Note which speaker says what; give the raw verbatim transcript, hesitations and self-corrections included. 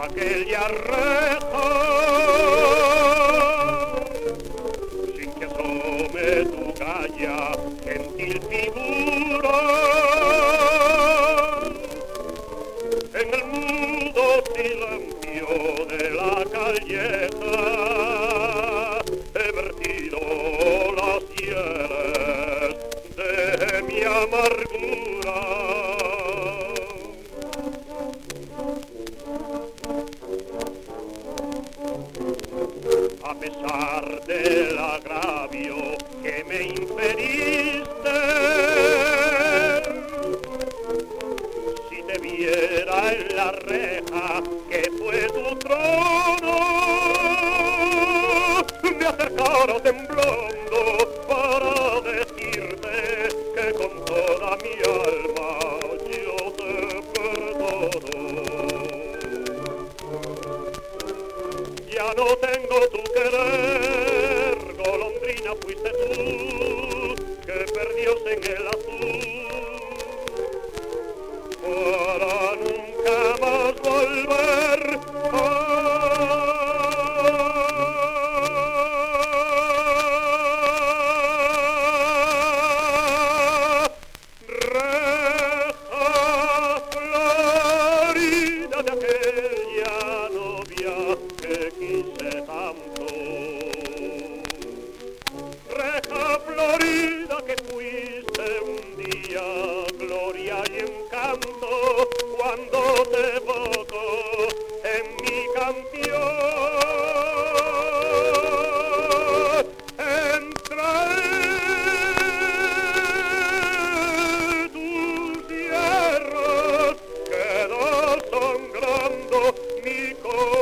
Speaker 1: aquella reja, sin que asome tu calla, gentil figura. En el mudo silencio de la calleja he vertido las hieles de mi amargura. A pesar del agravio que me inferiste, si te viera en la reja que fue tu trono, me acercara temblando para decirte que con toda mi alma yo te perdono. Ya no tengo tu querer, golondrina fuiste tú, que perdió en el azul, para nunca más volver. Reja florida de aquella novia que quise tanto, reja florida que fuiste un día gloria y encanto cuando te evoco en mi canción. Entre tus hierros quedó sangrando mi corazón.